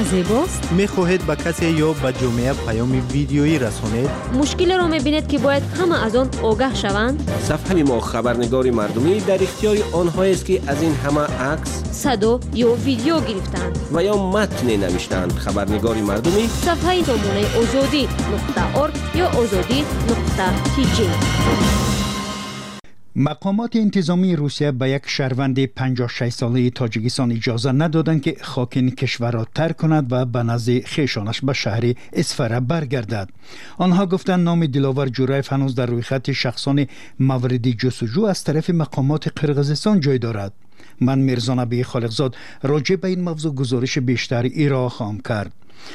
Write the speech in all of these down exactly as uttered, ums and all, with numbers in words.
زیباست؟ می‌خواهید به کسی یا به جامعه پیام ویدیویی رسانید؟ مشکلی را می‌بینید که باید همه از آن آگاه شوند؟ صفحه ما خبرنگار مردمی در اختیار آنها است که از این همه عکس، صدا یا ویدیو گرفتند و یا متن نوشتند. خبرنگار مردمی صفحه نمونه آزادی نقطه اورگ یا آزادی نقطه تی جی. مقامات انتظامی روسیه به یک شهروند پنجاه و شش ساله تاجیکستان اجازه ندادند که خاک این کشور را ترک کند و به نزد خویشانش به شهر اسفره برگردد. آنها گفتند نام دلاور جورایف هنوز در روی خط شخصان مورد جستجو از طرف مقامات قرقیزستان جای دارد. من میرزا نبی خالقزاد راجع به این موضوع گزارش بیشتر ارائه خواهم کرد.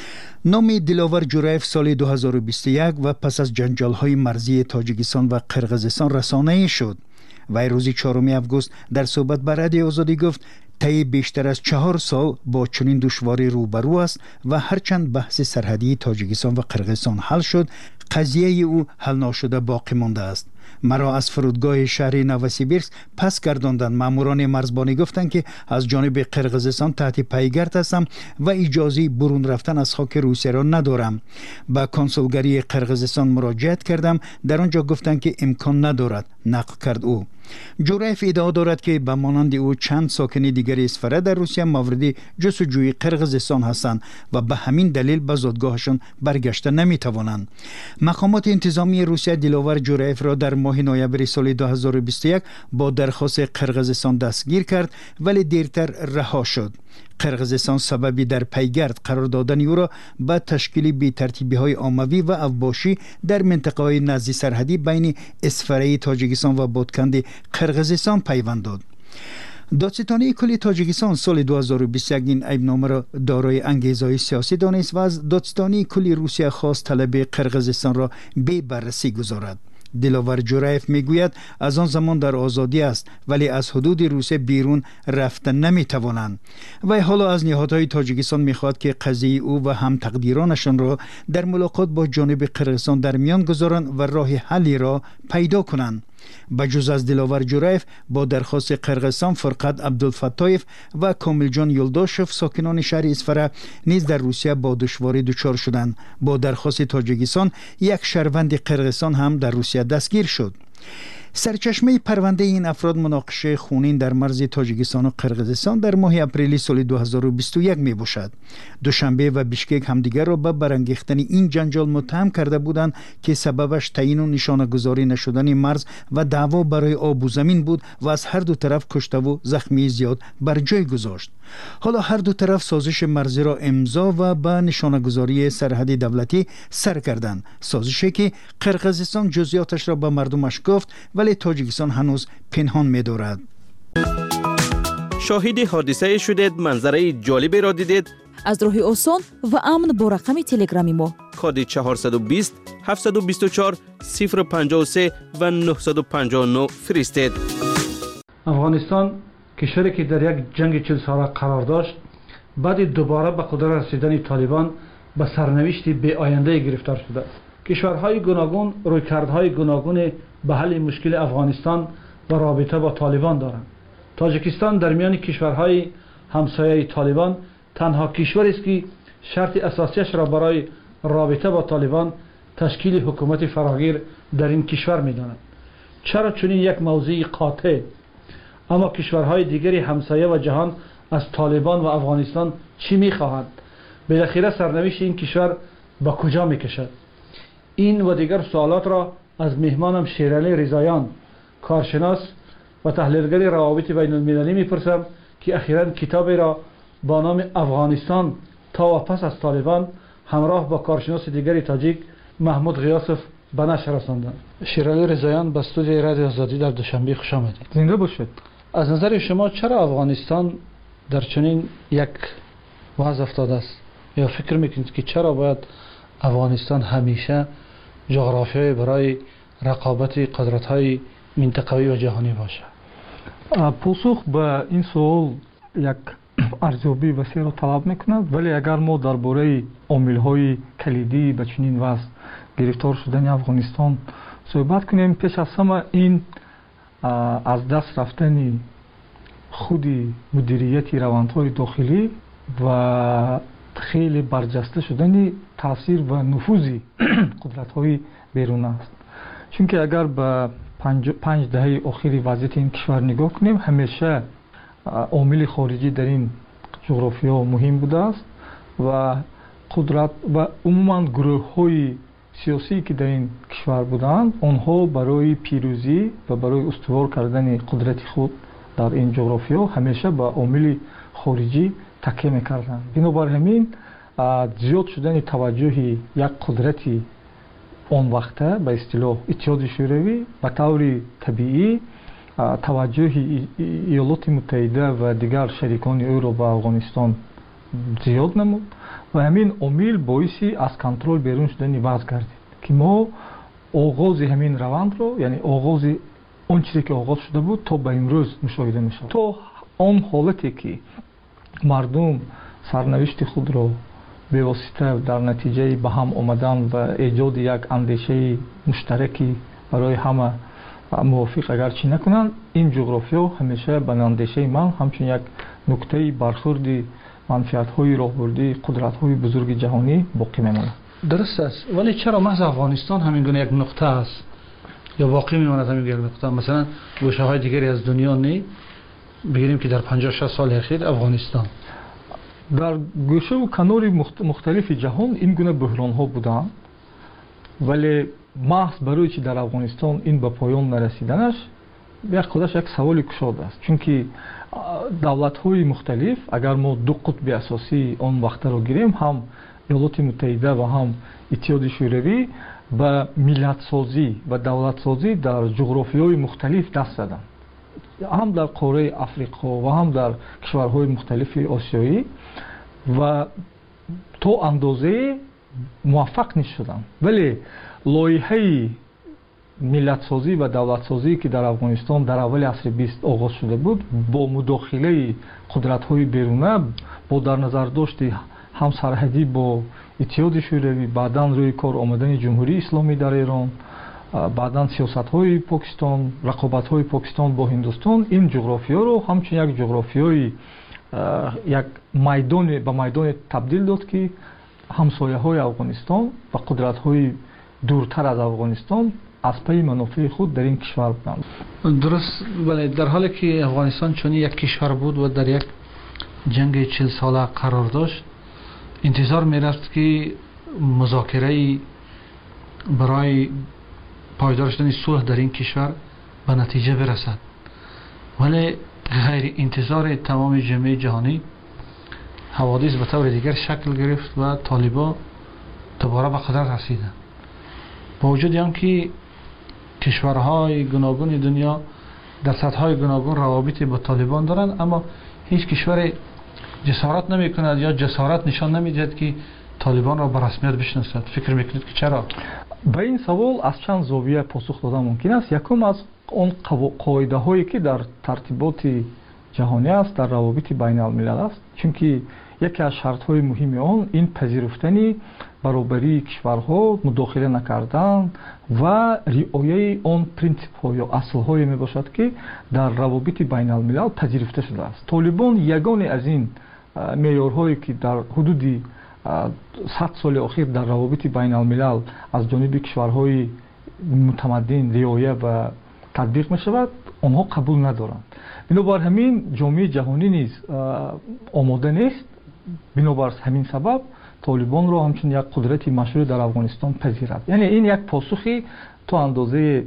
نام دلاور جورایف سال دو هزار و بیست و یک و پس از جنجال‌های مرزی تاجیکستان و قرقیزستان رسانه‌ای شد. وی روز چهارم آگوست در صحبت با رادیو آزادی گفت طی بیشتر از چهار سال با چنین دشواری روبرو است و هرچند بحث سرحدی تاجیکستان و قرقیزستان حل شد، قضیه او حل نشده باقی مانده است. مرا از فرودگاه شهر نوسیبیرسک پس گرداندند. ماموران مرزبانی گفتند که از جانب قرقیزستان تحت پیگرد هستم و اجازه برون رفتن از خاک روسیه را ندارم. با کنسولگری قرقیزستان مراجعت کردم، در آنجا گفتند که امکان ندارد، نقل کرد او. جورایف ادعا دارد که به مانند او چند ساکن دیگر اسفره در روسیه مورد جستجوی قرقیزستان هستند و به همین دلیل به زادگاهشان برگشته نمیتوانند. مقامات انتظامی روسیه دلاور جورایف را در ماه نوامبر سال دو هزار و بیست و یک با درخواست قرقیزستان دستگیر کرد ولی دیرتر رها شد. قرقیزستان سببی در پیگرد قرار دادن او را به تشکیل بی‌ترتیبی‌های عمومی و اوباشی در منطقه‌های نزدیک سرحدی بین اسفره تاجیکستان و بادکند قرقیزستان پیوند داد. دادستانی کلی تاجیکستان سال دو هزار و بیست و یک این عیبنامه را دارای انگیزه‌های سیاسی دانست و از دادستانی کلی روسیه خواست طلب قرقیزستان را بی بررسی گذارد. دلاور جورایف میگوید از آن زمان در آزادی است ولی از حدود روسیه بیرون رفتن نمیتوانند. و حالا از نهادهای تاجیکستان میخواد که قضیه او و هم تقدیرانشان را در ملاقات با جانب قرقیزستان در میان گذارند و راه حلی را پیدا کنند. بجز از دلاور جورایف با درخواست قرقیزستان فرقت عبدالفتایف و کامل جان یلداشف ساکنان شهر اسفره نیز در روسیه با دشواری دچار شدند. با درخواست تاجیکستان یک شهروند قرقیزستان هم در روسیه دستگیر شد. سرچشمه پرونده این افراد مناقشه خونین در مرز تاجیکستان و قرقیزستان در ماه اپریل سال دو هزار و بیست و یک می باشد. دوشنبه و بیشکک همدیگر را به برانگیختن این جنجال متهم کرده بودند که سببش تعیین و نشانه گذاری نشدن مرز و دعوا برای آب و زمین بود و از هر دو طرف کشته و زخمی زیاد بر جای گذاشت. حالا هر دو طرف سازش مرزی را امضا و به نشانه گذاری سرحدی دولتی سر کردند. سازشی که قرقیزستان جزئیاتش را به مردمش گفت ولی تاجیکستان هنوز پنهان می دارد. شاهد حادثه شدید، منظره جالبی را دیدید؟ از راه آسان و امن با رقم تلگرامی ما کد چهارصد و بیست هفتصد و بیست و چهار صفر پنجاه و سه و نهصد و پنجاه و نه فرستید. افغانستان کشوری که در یک جنگ چهل ساله قرار داشت، بعد دوباره به قدرت رسیدن طالبان به سرنوشتی بی آینده گرفتار شده است. کشورهای گوناگون رویکردهای گوناگون به حل مشکل افغانستان و رابطه با طالبان دارند. تاجیکستان در میان کشورهای همسایه طالبان تنها کشوری است که شرط اساسیش را برای رابطه با طالبان تشکیل حکومت فراگیر در این کشور می‌داند. چرا چنین یک موضوع قاطع؟ اما کشورهای دیگری همسایه و جهان از طالبان و افغانستان چی می‌خواهند؟ بالاخره سرنوشت این کشور با کجا می‌کشد؟ این و دیگر سوالات را از مهمانم شیرعلی رضاییان، کارشناس و تحلیلگر روابط بین المللی میپرسم که اخیراً کتابی را با نام افغانستان تا و پس از طالبان همراه با کارشناس دیگری تاجیک محمود غیاسف به نشر رساندند. شیرعلی رضاییان به استودیوی رادیو آزادی در دوشنبه خوش آمدید. زنده باشید. از نظر شما چرا افغانستان در چنین یک وضع افتاده است؟ یا فکر میکنید که چرا باید افغانستان همیشه جغرافیای برای رقابت قدرت‌های منطقوی و جهانی باشه؟ پاسخ به این سوال یک ارزیابی وسیع را طلب میکند، ولی اگر ما درباره عامل‌های کلیدی به چنین وضع گرفتار شدن افغانستان صحبت کنیم، پیش از همه این از دست رفتن خود مدیریت روندهای داخلی و خیلی برجسته شدن تاثیر و نفوذ قدرت‌های بیرون است. چون که اگر به پنج, پنج دهه اخیر وضعیت این کشور نگاه کنیم، همیشه عامل خارجی در این جغرافیا مهم بوده است و قدرت و عموما گروه‌های سیاسی که در این کشور بودند، آنها برای پیروزی و برای استوار کردن قدرت خود در این جغرافیا همیشه به عامل خارجی تکیه می‌کردند. بنابر همین زیاد شدن توجه یک قدرتی آن وقته به اصطلاح اتحاد شوروی به طور طبیعی توجه ایالات متحده و دیگر شریکان او را به افغانستان زیاد نمود و همین عامل باعثی از کنترل بیرون شدن وضع گردید که ما آغاز همین روند رو، یعنی آغاز اون چیزی که آغاز شده بود تا به امروز مشاهده میشه. تا آن حالتی که مردم سرنوشت خود را به واسطه در نتیجه به هم آمدن و ایجاد یک اندیشه مشترکی برای همه موافق اگر چی نکنند، این جغرافیا همیشه به اندیشه من همچون یک نکته برخورد منفعت‌های راهبردی قدرت‌های بزرگ جهانی باقی میماند. درست است، ولی چرا محض افغانستان همین گونه یک نقطه است یا باقی میماند همین یک نقطه؟ مثلا گوشه‌های دیگری از دنیا نه بگیریم که در پنجاه شصت سال اخیر افغانستان در گوشه و کنار مختلف جهان این گونه بحران‌ها بودند، ولی محض برای چی در افغانستان این به پایان نرسیدنش یک خودش یک سوال کشاده است. چون که دولت‌های مختلف اگر ما دو قطب اساسی آن وقت را گیریم، هم ایالات متحده و هم اتحاد شوروی، به ملت سازی و دولت سازی در جغرافیای مختلف دست زدند، هم در قاره افریقا و هم در کشورهای مختلف آسیایی، و تا اندازه موفق نشدند. ولی لایحه ملت سازی و دولت سازی که در افغانستان در اول عصر بیست آغاز شده بود، با مداخله قدرت‌های بیرونه، با در نظر داشت هم سرحدی با اتحاد شوروی، بعداً روی کار آمدن جمهوری اسلامی در ایران، بعداً سیاست‌های پاکستان، رقابت‌های پاکستان با هندوستان، این جغرافیا رو همچون یک جغرافیای یک میدان به میدان تبدیل داد که همسایه‌های افغانستان و قدرت‌های دورتر از افغانستان از پی منافع خود در این کشور بودند. درست، ولی در حالی که افغانستان چون یک کشور بود و در یک جنگ چهل ساله قرار داشت، انتظار می‌رفت که مذاکره برای پایدار شدن صلح در این کشور به نتیجه برسد، ولی غیر انتظار تمام جامعه جهانی حوادث به طور دیگر شکل گرفت و طالبان دوباره به قدرت رسیدند. با وجود آنکه کشورهای گوناگون دنیا در سطح‌های گوناگون روابط با طالبان دارند، اما هیچ کشور جسارت نمی کند یا جسارت نشان نمی دهد که طالبان را به رسمیت بشناسد. فکر میکنید که چرا؟ به این سوال از چند زاویه پاسخ دادن ممکن است. یکم از اون قاعده هایی که در ترتیبات جهانی است، در روابط بین الملل است، چون که یکی از شرط های مهم آن این پذیرفتن برابری کشورها، مداخله نکردن و رعایت آن پرینسیپ ها یا اصل های می باشد که در روابط بین الملل پذیرفته شده است. طالبان یگانه از این معیارهایی که در حدود صد سال اخیر در روابط بین الملل از جانب کشورهای متمدن رعایت و تطبیق می شود، آنها قبول ندارند. بنابر همین جامعه جهانی نیز آماده نیست. بنابر همین سبب طالبان را همچون یک قدرت مشروع در افغانستان پذیرد. یعنی این یک پاسخی تا اندازه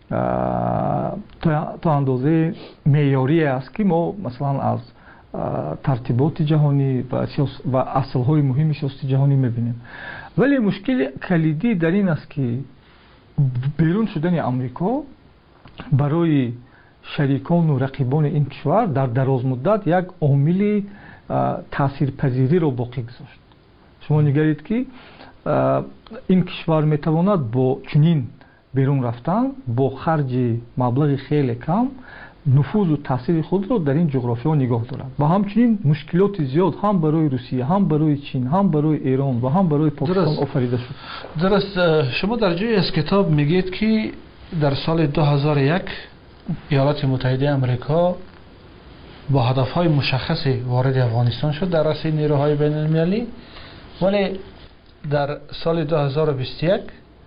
تا اندازه معیاری است که ما مثلا از ترتیبات جهانی و و اصل‌های مهم سیاست جهانی می‌بینیم. ولی مشکل کلیدی در این است که بیرون شدن آمریکا برای شریکان و رقیبان این کشور در دراز مدت یک عامل تاثیرپذیری را باقی گذاشت. شما نگرید که این کشور میتواند با چنین بیرون رفتن با خرج مبلغ خیلی کم نفوذ و تاثیر خود را در این جغرافیا نگاه دارد و همچنین مشکلات زیاد هم برای روسیه، هم برای چین، هم برای ایران و هم برای پاکستان آفریده شد. درست. شما در جای از کتاب میگید که در سال دو هزار و یک ایالات متحده آمریکا با هدفهای مشخصی وارد افغانستان شد در رأس نیروهای بین المللی ولی در سال دو هزار و بیست و یک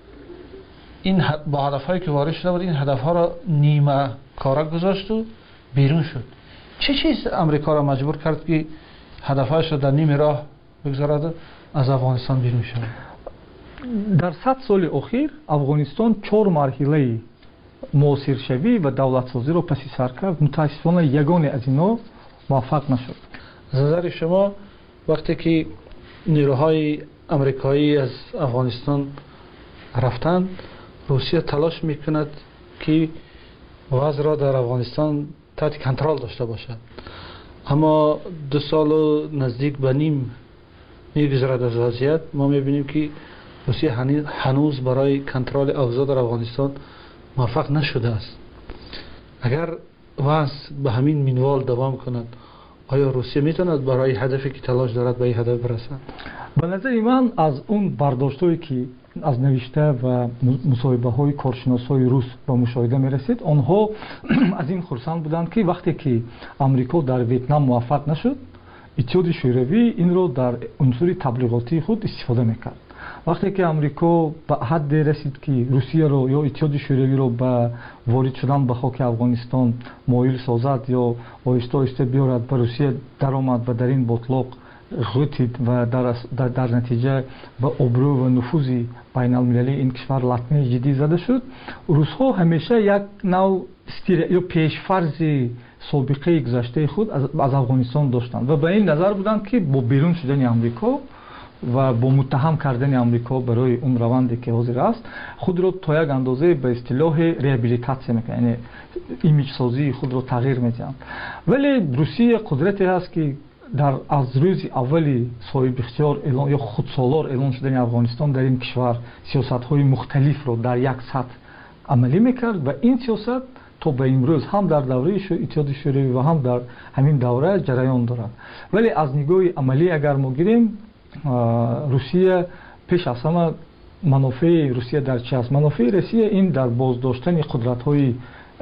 این با هدفهایی که وارد شده بود این هدفها را نیمه کاره گذاشت و بیرون شد. چه چیز امریکا را مجبور کرد که هدفهایش را در نیم راه بگذارد و از افغانستان بیرون شد؟ در صد سال اخیر افغانستان چهار مرحله موثرشوی و دولتسازی را پس سر کرد. متاسفانه یگانه از اینا موفق نشد. از نظر شما وقتی که نیروهای امریکایی از افغانستان رفتند، روسیه تلاش میکند که وضع را در افغانستان تحت کنترل داشته باشد، اما دو سال و نزدیک به نیم میگذرد از وضعیت. ما میبینیم که روسیه هنوز برای کنترل اوضاع در افغانستان موفق نشده است. اگر وضع به همین منوال دوام کند، آیا روسیه میتواند برای هدفی که تلاش دارد به این هدف برسد؟ به نظر من از اون برداشت‌هایی که از نوشته و مصاحبه‌های کارشناسای روس با مشاهده می‌رسید، آنها از این خرسند بودند که وقتی که آمریکا در ویتنام موفق نشد، اتحاد شوروی این رو در عنصر تبلیغاتی خود استفاده می‌کرد. وقتی که آمریکا به حد رسید که روسیه رو یا اتحاد شوروی رو به وارد شدن به خاک افغانستان مایل سازد یا آهسته آهسته بیارد به روسیه درآمد و در این بطلاق غوتید و در, در, در نتیجه به ابرو و نفوذ بین المللی این کشور لطمه جدی زده شد. روس‌ها همیشه یک نوع استیر یا پیشفرض سابقه گذشته خود از, از افغانستان داشتند و به این نظر بودند که با بیرون شدن آمریکا و با متهم کردن آمریکا برای اون روندی که حاضر است خود را تا یک اندازه به اصطلاح ریابیلیتاسیون میکنه، یعنی ایمیج سازی خود را تغییر میدن. ولی روسیه قدرتی هست که در از روز اولی صاحب اختیار اعلان یا خودسالار اعلان شدن افغانستان در این کشور سیاست‌های مختلف را در یک سطح عملی میکرد و این سیاست تا به امروز هم در دوره اتحاد شوروی و هم در همین دوره جریان دارد. ولی از نگاه عملی اگر ما گیریم، روسیه پیش از همه منافع روسیه در چی است؟ منافع روسیه این در بازداشتن قدرت‌های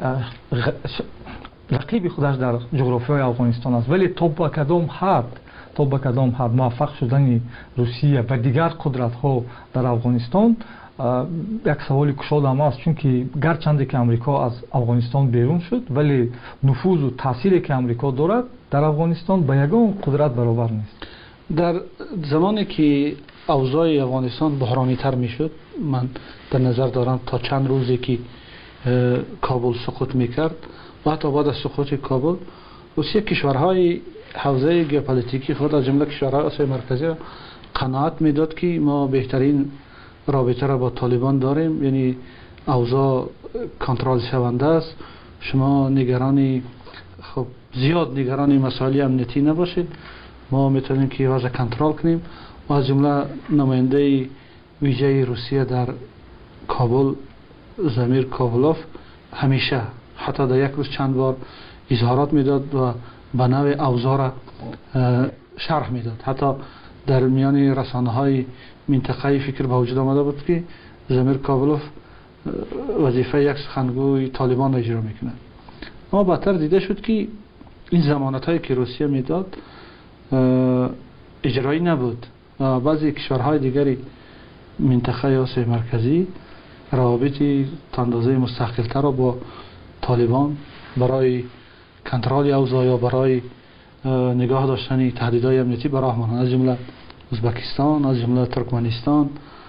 رقیب خودش در جغرافیای افغانستان است. ولی تا به کدام حد تا به کدام حد موفق شدن روسیه و دیگر قدرت‌ها در افغانستان یک سوال کشاده هم است، چون که گرچند که امریکا از افغانستان بیرون شد ولی نفوذ و تأثیری که امریکا دارد در افغانستان به یگان قدرت برابر نیست. در زمانی که اوضاع افغانستان بحرانی تر می شد، من در نظر دارم تا چند روزی که کابل سقوط می کرد و حتی بعد از سقوط کابل روسیه کشورهای حوزه ژئوپلیتیکی خود از جمله کشورهای آسیای مرکزی را قناعت می داد که ما بهترین رابطه را با طالبان داریم، یعنی اوضاع کنترل شونده است، شما نگرانی خب زیاد نگرانی مسائل امنیتی نباشید، ما میتونیم که وضع کنترل کنیم. و از جمله نماینده ویژه روسیه در کابل زمیر کاولوف همیشه حتی در یک روز چند بار اظهارات میداد و به نوع اوضاع را شرح میداد. حتی در میان رسانه های منطقه‌ای فکر به وجود آمده بود که زمیر کاولوف وظیفه یک سخنگوی طالبان را اجرا میکند. اما بعدتر دیده شد که این ضمانت هایی که روسیه میداد اجرایی نبود. بعضی کشورهای دیگری منطقه آسیای مرکزی روابطی اندازه مستقل‌تر را با طالبان برای کنترل اوضاع یا برای نگاه داشتن تهدیدهای امنیتی براه مانند، از جمله ازبکستان، از جمله ترکمنستان.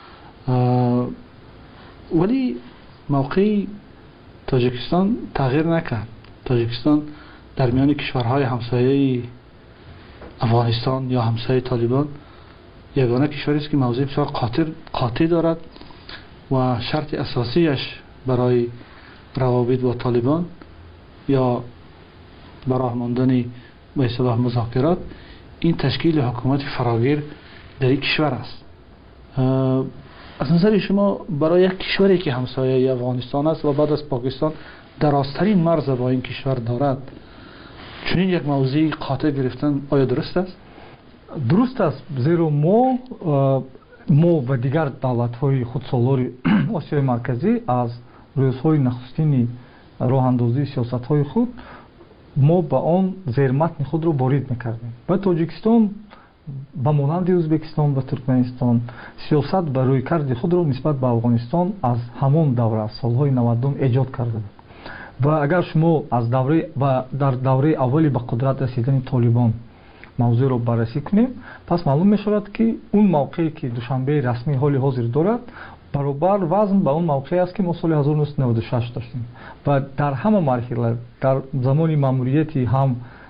ولی موقع تاجیکستان تغییر نکرد. تاجیکستان در میان کشورهای همسایه افغانستان یا همسایه طالبان یگانه کشوری است که موضع بسیار قاطع قاطع دارد و شرط اساسیش برای روابط با طالبان یا براه ماندن به اصطلاح مذاکرات این تشکیل حکومت فراگیر در این کشور است. از نظر شما برای یک کشوری که همسایه افغانستان است و بعد از پاکستان درازترین مرز با این کشور دارد، چنین یک موضوع قاطع گرفتن آیا درست است؟ درست است، زیرا ما ما و دیگر دولت‌های خودسالار آسیای مرکزی از روزهای نخستین راه اندازی سیاست‌های خود ما با آن زیر متن خود را وارد می‌کردیم. و تاجیکستان ба монанди ӯзбекистон ва туркманистон сиёсат ба рӯйкарди худро нисбат ба афғонистон аз ҳамон давра аз солҳои навадум эҷод карда буд. ва агар шумо аз давраи ва дар давраи аввали ба қудрат расидани толибон мавзӯъро баррасӣ кунем, пас маълум мешавад ки он мавқее ки душанбеи расмӣ ҳоли ҳозир дорад баробар вазн ба он мавқее аст ки мо соли ҳазору нӯҳсад наваду шаш доштем. ва дар ҳама марҳила дар замони маъмурияти ҳам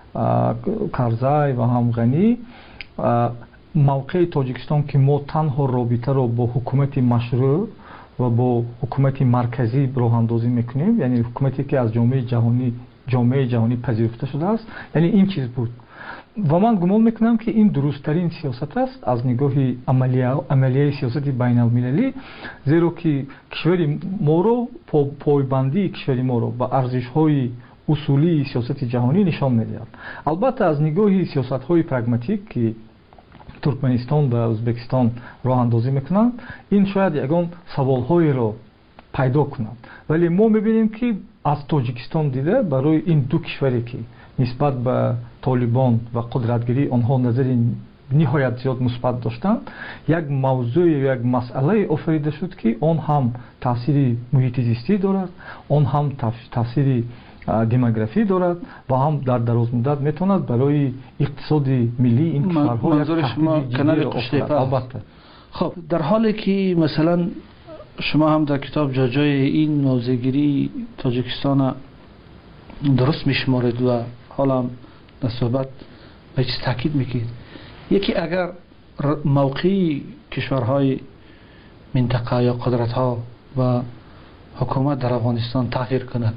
Карзай ва ҳам Ғанӣ мавқеи Тоҷикистон ки мо танҳо робитаро бо ҳукумати машрӯъ ва бо ҳукумати марказӣ роҳандозӣ мекунем, яъне ҳукумате ки аз ҷомеаи ҷаҳонӣ ҷомеаи ҷаҳонӣ пазируфта шудааст, яъне ин чиз буд. ва ман гумон мекунам ки ин дурусттарин сиёсат аст аз нигоҳи амалияи сиёсати байналмилалӣ, зеро ки кишвари моро пойбандии кишвари моро ба арзишҳои усулии сиёсати ҷаҳонӣ нишон медиҳад. албатта аз нигоҳи сиёсатҳои прагматик ки Туркманистон ва Ӯзбекистон роҳандозӣ мекунанд, ин шояд ягон саволҳоеро пайдо кунад, вале мо мебинем ки аз Тоҷикистон дида барои ин ду кишваре ки нисбат ба Толибон ва қудратгирӣ онҳо назари ниҳоят зиёд мусбат доштанд, як мавзӯи як масъалае офарида шуд ки он ҳам таъсири муҳити зистӣ дорад, он ҳам таъсири демографӣ дорад ва ҳам дар дарозмуддат метавонад барои иқтисоди миллии ин кишварҳо як таҳдиди ҷиддӣ охирад. Албатта. خب در حالی که مثلا شما هم در کتاب جا جای این موضع‌گیری تاجیکستان درست میشمارید و حالا هم در صحبت به چیز تاکید میکنید، یکی اگر موقعی کشورهای منطقه یا قدرت‌ها و حکومت در افغانستان تغییر کند،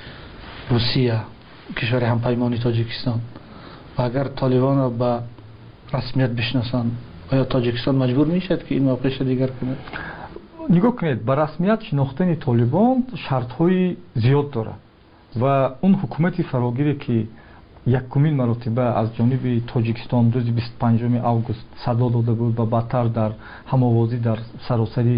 روسیه کشور همپیمانی تاجیکستان، و اگر طالبان را به رسمیت بشناسند، آیا تاجیکستان مجبور میشد که این موقعش دیگر کند؟ نگاه کنید، به رسمیت شناختن طالبان شرط‌های زیاد دارد و اون حکومت فراگیری که یکمین مرتبه از جانب تاجیکستان روز بیست و پنجم آگوست صدا داده بود و بعدتر در هماوازی در سراسری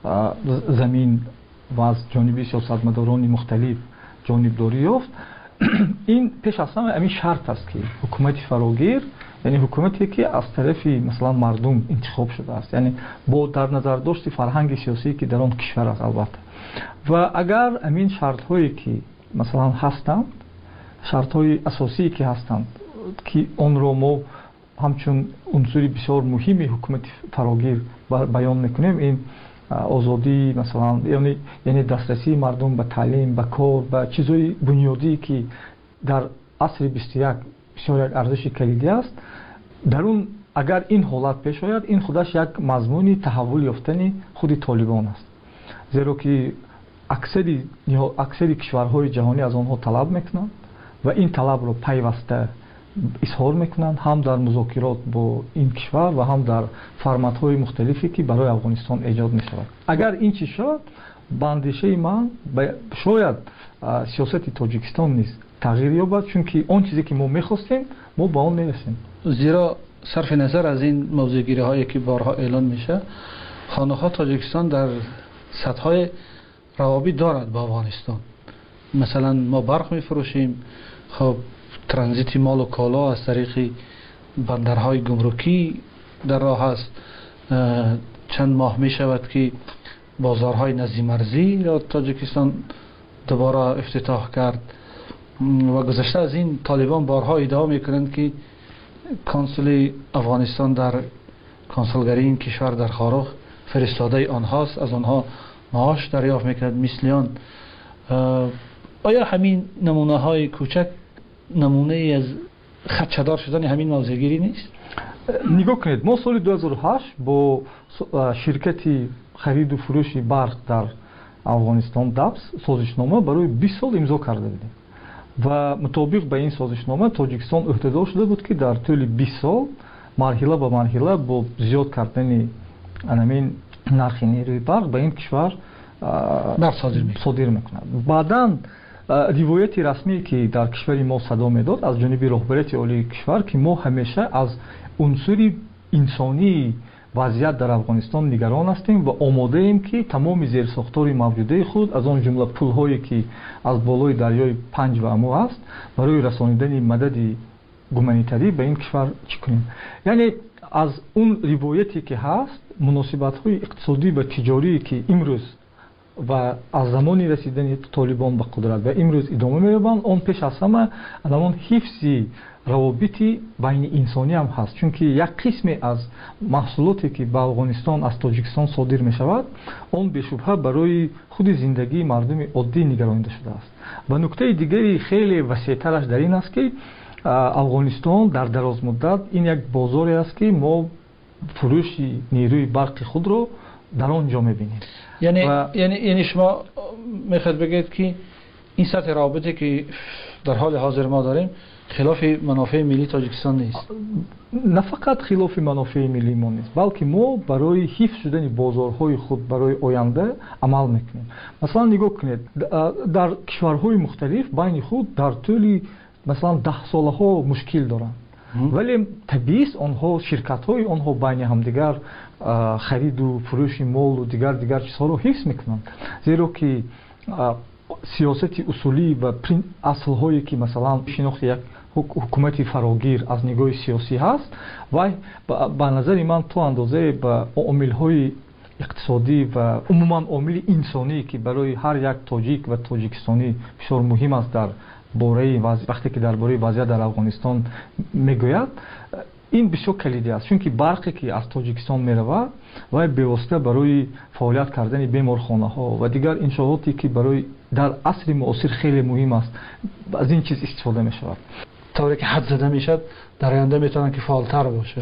زمین و از جانب سیاستمداران مختلف جانبداری یافت. این پیش از همه همین شرط است که حکومت فراگیر، یعنی حکومتی که از طرف مثلا مردم انتخاب شده است، یعنی با در نظر داشت فرهنگ سیاسی که در آن کشور است البته. و اگر همین شرط هایی که مثلا هستند، شرط های اساسی که هستند که آن را ما همچون عنصر بسیار مهمی حکومت فراگیر بیان میکنیم، این آزادی مثلا یعنی یعنی دسترسی مردم به تعلیم، به کار، به چیزهای بنیادی که در عصر بیست و یک بسیار یک ارزش کلیدی است، در اون اگر این حالت پیش آید، این خودش یک مضمون تحول یافتن خود طالبان است، زیرا که اکثری اکثری کشورهای جهانی از آنها طلب میکنند و این طلب رو پیوسته اظهار میکنند، هم در مذاکرات با این کشور و هم در فرمت‌های مختلفی که برای افغانستان ایجاد می‌شود. اگر این چیز شد، به اندیشه من شاید سیاست تاجیکستان نیز تغییر یابد، چون که آن چیزی که ما می‌خواستیم ما به آن می‌رسیم. زیرا صرف نظر از این موضوع‌گیری‌هایی که بارها اعلان میشه، خانه‌ها تاجیکستان در سطح‌های روابط دارد با افغانستان. مثلا ما برق می‌فروشیم، خب ترانزیت مال و کالا از طریق بندرهای گمرکی در راه است. چند ماه می شود که بازارهای نزدیک مرزی را تاجیکستان دوباره افتتاح کرد و گذشته از این طالبان بارها ادعا می کنند که کنسول افغانستان در کنسولگری این کشور در خارخ فرستاده آنهاست، از آنها معاش دریافت می کند مثلیان. آیا همین نمونه های کوچک نمونه ای از خدشه‌دار شدن همین موضع‌گیری نیست؟ نگاه کنید، ما سال دو هزار و هشت با شرکتی خرید و فروش برق در افغانستان دبس سازشنامه برای بیست سال امضا کرده بودیم و مطابق به این سازشنامه تاجیکستان عهده‌دار شده بود که در طول بیست سال مرحله به مرحله با زیاد کردن همین نرخ نیروی برق به این کشور صادر می‌کند. بعداً روایت رسمی که در کشور ما صدا میداد از جانب رهبریت عالی کشور که ما همیشه از عنصر انسانی وضعیت در افغانستان نگران هستیم و آماده ایم که تمام زیرساختار موجوده خود از آن جمله پل‌هایی که از بالای دریای پنج و امو است برای رسانیدن مدد گومانیتری به این کشور چکنیم. یعنی аз он ривояте ки ҳаст муносибатҳои иқтисодӣ ва тиҷорие ки имрӯз ва аз замони расидани толибон ба қудрат ва имрӯз идома меёбанд, он пеш аз ҳама аламон ҳифзи равобити байни инсонӣ ҳам ҳаст, чунки як қисме аз маҳсулоте ки ба Афғонистон аз Тоҷикистон содир мешавад, он бешубҳа барои худи зиндагии мардуми оддӣ нигаронида шудааст. Ва нуктаи дигари хеле васеътараш дар ин аст ки Афғонистон дар дарозмуддат ин як бозоре аст ки мо фурӯши нерӯи барқи худро дар он ҷо мебинем. یعنی یعنی یعنی شما میخواید بگید که این سطح رابطه که در حال حاضر ما داریم خلاف منافع ملی تاجیکستان نیست. نه فقط خلاف منافع ملی ما نیست، بلکه ما برای حفظ شدن بازارهای خود برای آینده عمل میکنیم. مثلا نگاه کنید در کشورهای مختلف بین خود در طول مثلا ده ساله ها مشکل دارند، ولی طبیعی است آنها شرکت های آنها بین همدیگر خرید و فروش مال و دیگر دیگر چیزها رو حفظ میکنند، زیرا که سیاست اصولی و اصل هایی که مثلا شناخت یک حکومت فراگیر از نگاه سیاسی هست و به نظر من تو اندازه به عامل های اقتصادی و عموما عامل انسانی که برای هر یک تاجیک و تاجیکستانی بسیار مهم است در باره وقتی که درباره وضعیت در افغانستان میگوید، این بسیار کلیدی است، چون که برقی که از تاجیکستان میرود و به‌واسطه برای فعالیت کردن بیمارخانه ها و دیگر انشاءاتی که برای در عصر معاصر خیلی مهم است از این چیز استفاده می شود. طوری که حد زده میشد در آینده میتونن که فعالتر باشه.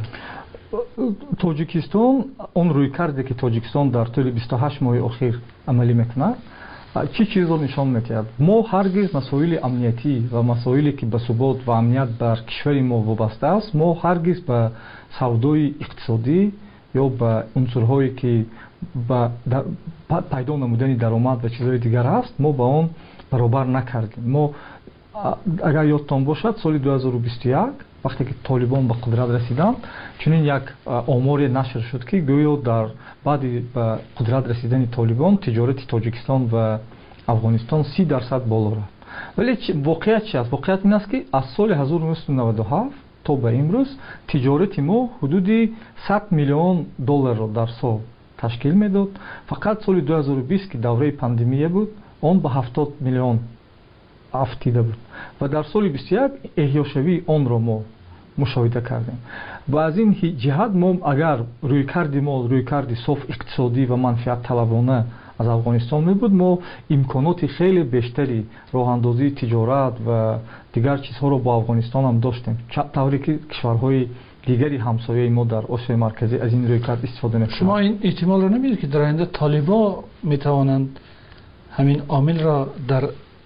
تاجیکستان اون روی کرده که تاجیکستان در طول بیست و هشت ماه اخیر عملی میکنه چی چیز رو نشان می‌دهد؟ ما هرگز مسائل امنیتی و مسائلی که به ثبات و امنیت بر کشور ما وابسته است، ما هرگز به سودای اقتصادی یا به عنصرهایی که به پیدا نمودن درآمد و چیزهای دیگر است، ما با آن برابر نکردیم. ما اگر یادتان باشد سال دو هزار و بیست و یک وقتی که طالبان به قدرت رسیدند، چنین یک آماری نشر شد که گویا در بعد به قدرت رسیدن طالبان تجارت تاجیکستان و افغانستان سی درصد بالا رفت. ولی واقعیت چی است؟ واقعیت این است که از سال هزار و نهصد و نود و هفت تا به امروز تجارت ما حدود صد میلیون دلار را در سال تشکیل میداد. فقط سال دو هزار و بیست که دوره پاندمی بود، آن به هفتاد میلیون افتیده بود و در سال بیست و یک احیاشوی آن را ما مشاهده کردیم. و از این جهت ما اگر روی کردی ما روی کردی صاف اقتصادی و منفعت طلبانه از افغانستان می بود، ما امکانات خیلی بیشتری راه اندازی تجارت و دیگر چیزها رو با افغانستان هم داشتیم، طوری که کشورهای دیگری همسایه ما در آسیای مرکزی از این روی کرد استفاده می‌کنند. شما این احتمال رو نمیدید که در آینده طالبان میتوانند همین عامل را در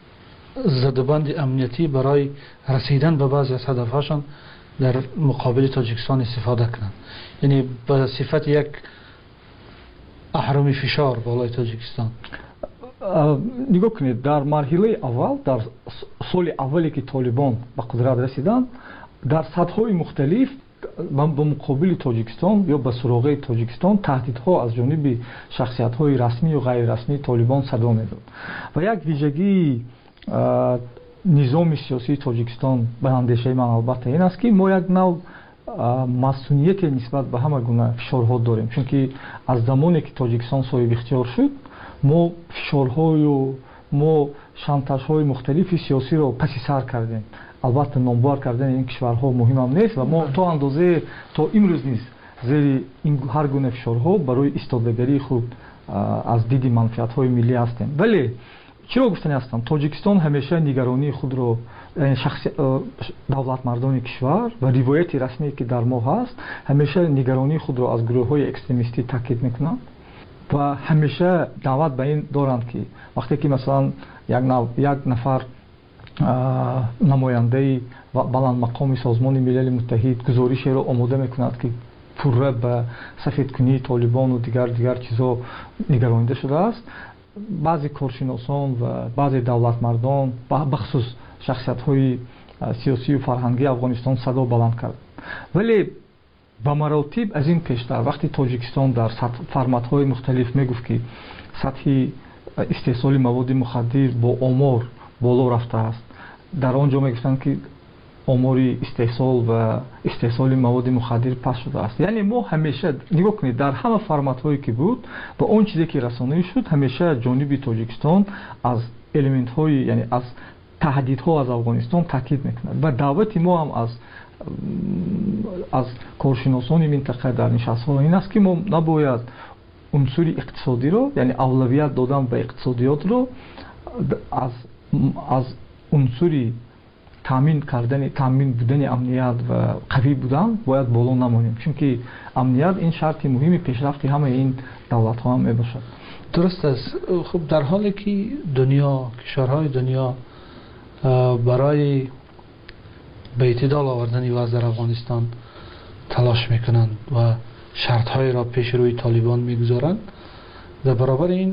زدبند امنیتی برای رسیدن به بعضی از هدفهاشان در مقابل تاجیکستان استفاده کنند، یعنی به صفت یک اهرم فشار بالای تاجیکستان؟ نگاه کنید، در مرحله اول در سال اولی که طالبان به قدرت رسیدند، در سطح‌های مختلف به مقابل تاجیکستان یا به سراغ تاجیکستان تهدیدها از جانب شخصیت‌های رسمی و غیر رسمی طالبان صدا می‌داد و یک ویژگی نظام سیاسی تاجیکستان به اندیشه من البته این است که ما یک نوع مسئولیت نسبت به همه گونه فشارها داریم، چون که از زمانی که تاجیکستان صاحب اختیار شد ما فشارهای و ما شانتاژهای مختلف سیاسی را پس سر کردیم. البته نامبر کردن این کشورها مهم هم نیست و ما تا اندازه تا امروز نیست زیر این هر گونه فشارها برای ایستادگی خود از دید منفعت‌های ملی هستیم. ولی چرا گفتنی هستم؟ تاجیکستان همیشه نگرانی خود رو شخص دولت مردان کشور و روایت رسمی که در ما هست، همیشه نگرانی خود رو از گروه‌های اکستریمیستی تاکید میکنند و همیشه دعوت به این دارند که وقتی که مثلا یک, یک نفر نماینده و بلند مقام سازمان ملل متحد گزارش را آماده میکند که پوره به سفید کنی طالبان و دیگر دیگر چیزا نگرانیده شده است، بعضی کارشناسان و بعضی دولت مردان بخصوص شخصیت های سیاسی و فرهنگی افغانستان صدا بلند کرد. ولی به مراتب از این پیشتر وقتی تاجیکستان در فرمت های مختلف میگفت که سطح استحصال مواد مخدر با آمار بالا رفته است، در آنجا میگفتند که آماری استحصال و استحصال مواد مخدر پست شده است. یعنی ما همیشه نگاه کنید در همه فرمت هایی که بود و اون چیزی که رسانه‌ای شد همیشه جانب تاجیکستان از الیمنت های یعنی از تهدیدها از افغانستان تاکید میکند و دعوت ما هم از از کارشناسان منطقه در نشست‌ها این است که ما نباید عنصر اقتصادی رو یعنی اولویت دادن به اقتصادیات رو از از عنصر تامین کردن تامین بودن امنیت و قوی بودن باید بالا نمونیم، چون که امنیت این شرط مهمی پیشرفت همه این دولت ها هم میباشد. درست است. خب در حالی که دنیا کشورهای دنیا برای به اعتدال آوردن وضع در افغانستان تلاش میکنند و شرط های را پیش روی طالبان میگذارند، در برابر این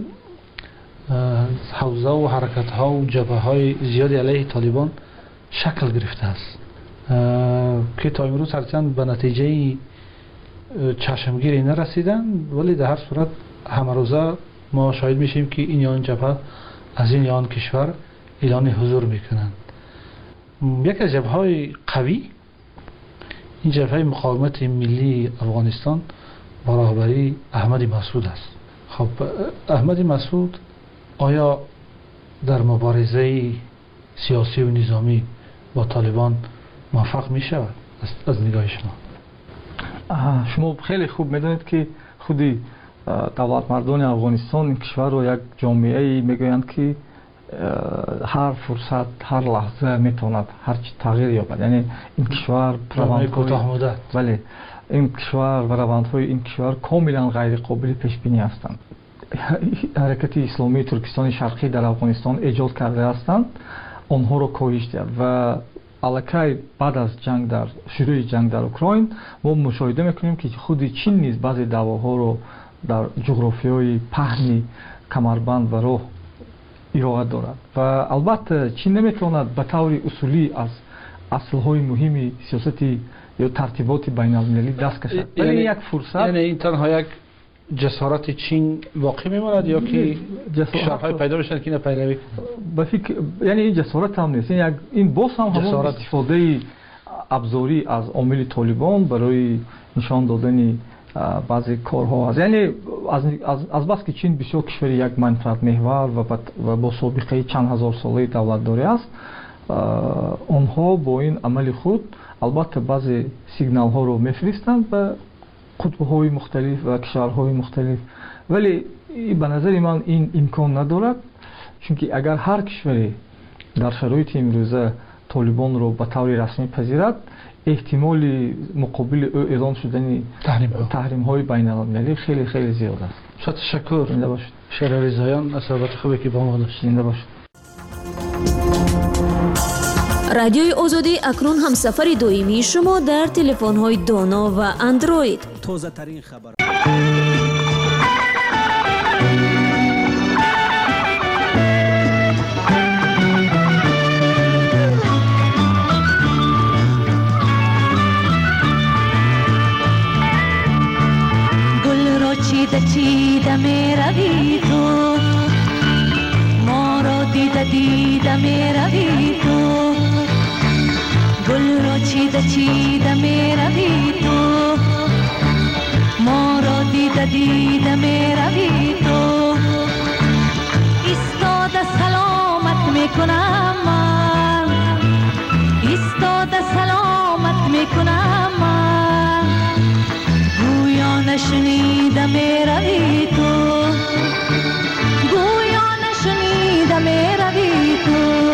حوزه و حرکت ها و جبهه های زیادی علیه طالبان شکل گرفته است که تا امروز هرچند به نتیجه چشمگیری نرسیدن، ولی در هر صورت همه روزه ما شاهد میشیم که این یا آن جبهه از این یا آن کشور اعلان حضور میکنند. یک از جبهه های قوی این جبهه مقاومت ملی افغانستان با رهبری احمدی مسعود است. خب احمدی مسعود آیا در مبارزه سیاسی و نظامی با طالبان موفق می شود از نگاه شما؟ شما خیلی خوب میدونید که خودی دولت مردان افغانستان این کشور رو یک جامعه میگویند که هر فرصت هر لحظه میتواند هر چی تغییر یابد. یعنی این کشور روندهای بله این کشور و روندهای این کشور کاملا غیر قابل پیش بینی هستند. حرکت اسلامی ترکستان شرقی در افغانستان ایجاد کرده هستند، آنها را کاهش داد و الکی بعد از جنگ در شروع جنگ در اوکراین ما مشاهده میکنیم که خود چین نیز بعضی دعواها رو در جغرافیای پهنی کمربند و راه ارائه دارد و البته چین نمیتواند به طور اصولی از اصلهای مهمی سیاستی یا ترتیبات بین المللی دست کشد، ولی یعنی یک فرصت یعنی این تنها یک جسارت چین واقع میماند یا که کشورهای پیدا بشن که نپیروی به فکر یعنی این جسارت هم نیست، این این باز هم همون استفاده ابزاری از عامل طالبان برای نشان دادن بعضی کارها است. یعنی از از از بس که چین بسیار کشور یک منفعت محور و و با سابقه چند هزار ساله دولتداری است، آنها با این عمل خود البته بعضی سیگنال ها رو میفرستند به قطب‌های مختلف و کشورهای مختلف، ولی به نظر من این امکان ندارد، چون که اگر هر کشوری در شرایط امروزه طالبان رو به طور رسمی پذیرد احتمال مقابل او اعلان شدن تحریم های بین المللی خیلی خیلی زیاد است. شاد تشکر. زنده باشید. شهر رضاییان از صحبت خوبی که با ما داشتید. زنده باشید. رادیوی آزادی اکنون هم سفر دائمی شما در تلفن‌های دانا و اندروید. تازه ترین خبر. گل را چیده چیده می روی تو، ما را دیده دیده می روی تو، گل را چیده چیده می روی تو، ما را دیده دیده می روی تو، ایستاده سلامت می کنم من، ایستاده سلامت می کنم من، گویا نشنیده می روی تو، گویا نشنیده می روی تو.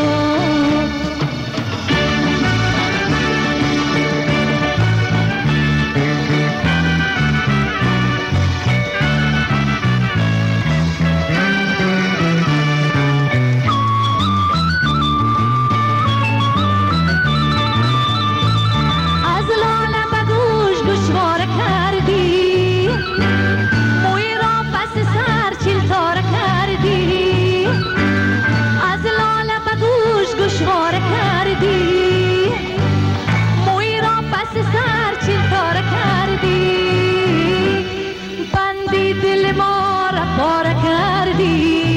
دل ما را پاره کردی،